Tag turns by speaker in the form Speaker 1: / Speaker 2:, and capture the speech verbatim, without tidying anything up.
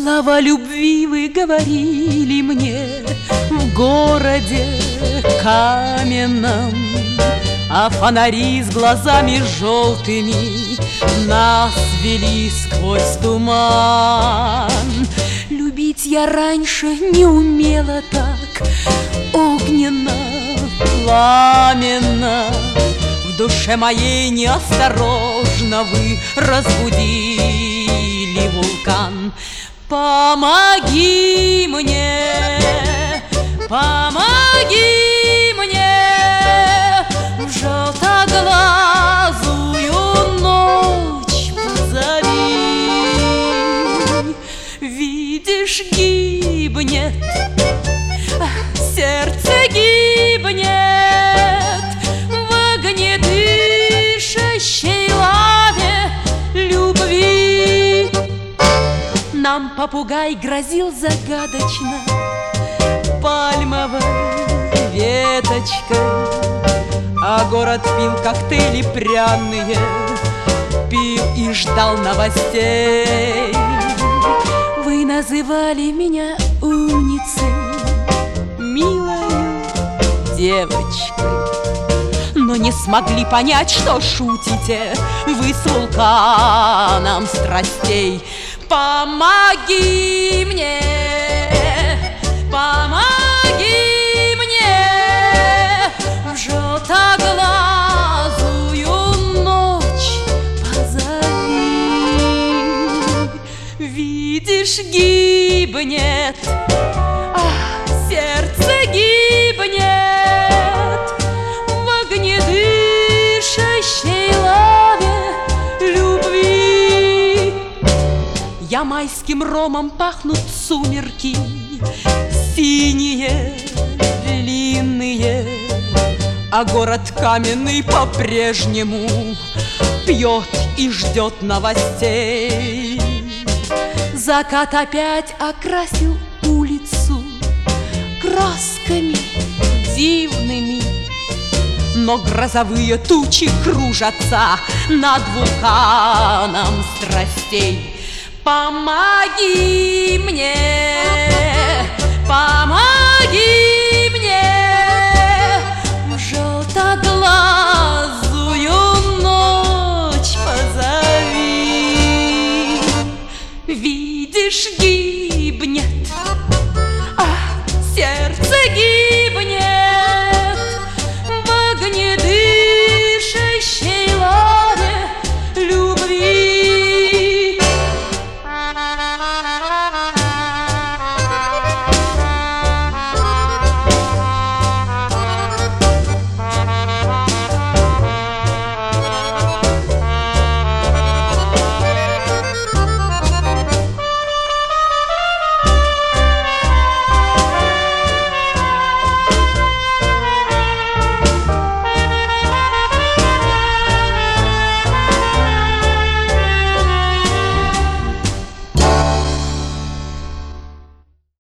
Speaker 1: Слова любви вы говорили мне в городе каменном, а фонари с глазами желтыми нас вели сквозь туман. Любить я раньше не умела так огненно, пламенно. В душе моей неосторожно вы разбудили вулкан. Помоги мне, помоги мне, в желтоглазую ночь позови. Видишь, гибнет, сердце гибнет в огнедышащей лаве любви. Нам попугай грозил загадочно пальмовой веточкой, а город пил коктейли пряные, пил и ждал новостей. Вы называли меня умницей, милою девочкой, но не смогли понять, что шутите вы с вулканом страстей. Помоги мне, помоги мне, в желтоглазую ночь позови. Видишь, гибнет, ах, сердце гибнет в огнедышащей лаве любви. Ямайским ромом пахнут сумерки, синие, длинные, а город каменный по-прежнему пьет и ждет новостей. Закат опять окрасил улицу красками дивными, но грозовые тучи кружатся над вулканом страстей. Помоги мне, помоги мне, в желтоглазую ночь позови. Видишь, гибнет